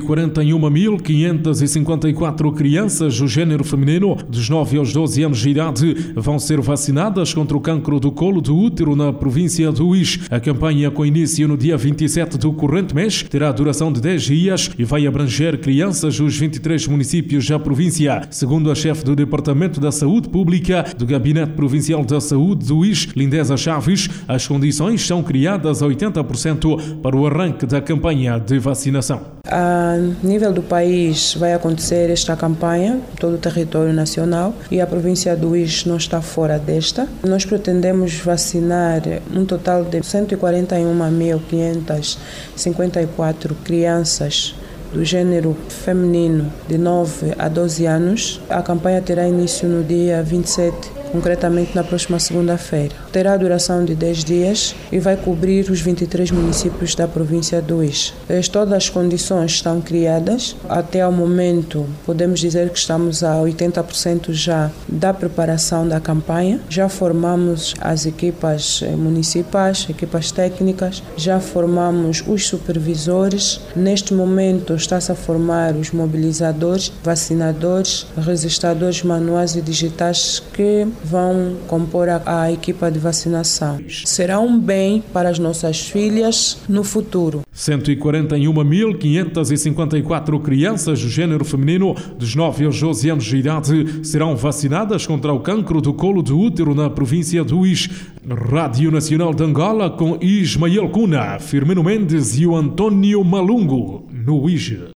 141.554 crianças do género feminino dos 9 aos 12 anos de idade vão ser vacinadas contra o cancro do colo do útero na província do Uís. A campanha, com início no dia 27 do corrente mês, terá duração de 10 dias e vai abranger crianças dos 23 municípios da província. Segundo a chefe do Departamento da Saúde Pública do Gabinete Provincial da Saúde do Uís, Lindeza Chaves, as condições são criadas a 80% para o arranque da campanha de vacinação. A nível do país vai acontecer esta campanha, todo o território nacional, e a província do Uís não está fora desta. Nós pretendemos vacinar um total de 141.554 crianças do gênero feminino de 9 a 12 anos. A campanha terá início no dia 27, concretamente na próxima segunda-feira. Terá duração de 10 dias e vai cobrir os 23 municípios da província do Uís. Todas as condições estão criadas. Até ao momento, podemos dizer que estamos a 80% já da preparação da campanha. Já formamos as equipas municipais, equipas técnicas, já formamos os supervisores. Neste momento, está-se a formar os mobilizadores, vacinadores, registradores manuais e digitais que vão compor a equipa de vacinação. Será um bem para as nossas filhas no futuro. 141.554 crianças do género feminino dos 9 aos 12 anos de idade serão vacinadas contra o cancro do colo do útero na província do Uís. Rádio Nacional de Angola com Ismael Cuna, Firmino Mendes e o Antônio Malungo, no Uís.